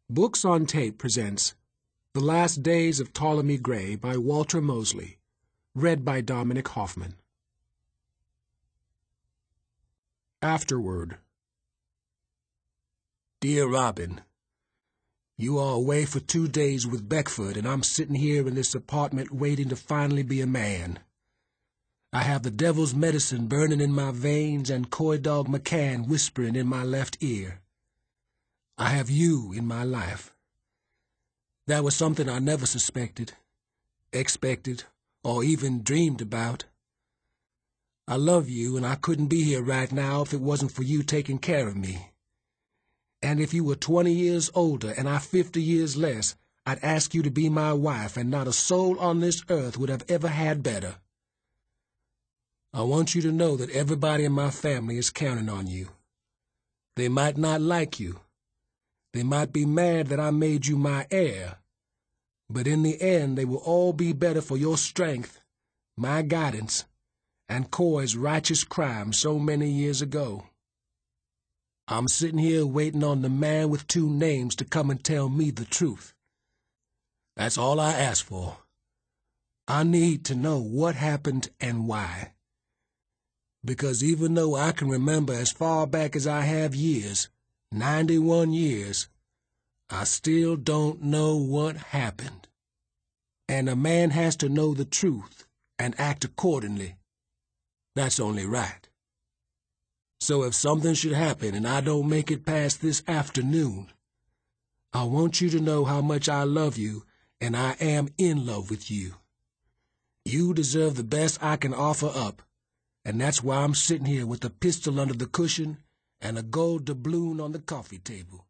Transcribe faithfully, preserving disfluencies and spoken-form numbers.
Books on Tape presents The Last Days of Ptolemy Gray by Walter Mosley, read by Dominic Hoffman. Afterword. Dear Robin, you are away for two days with Beckford, and I'm sitting here in this apartment waiting to finally be a man. I have the devil's medicine burning in my veins and Coy Dog McCann whispering in my left ear. I have you in my life. That was something I never suspected, expected, or even dreamed about. I love you, and I couldn't be here right now if it wasn't for you taking care of me. And if you were twenty years older and I fifty years less, I'd ask you to be my wife, and not a soul on this earth would have ever had better. I want you to know that everybody in my family is counting on you. They might not like you. They might be mad that I made you my heir. But in the end, they will all be better for your strength, my guidance, and Coy's righteous crime so many years ago. I'm sitting here waiting on the man with two names to come and tell me the truth. That's all I ask for. I need to know what happened and why. Because even though I can remember as far back as I have years, ninety-one years, I still don't know what happened. And a man has to know the truth and act accordingly. That's only right. So if something should happen and I don't make it past this afternoon, I want you to know how much I love you, and I am in love with you. You deserve the best I can offer up, and that's why I'm sitting here with a pistol under the cushion and a gold doubloon on the coffee table.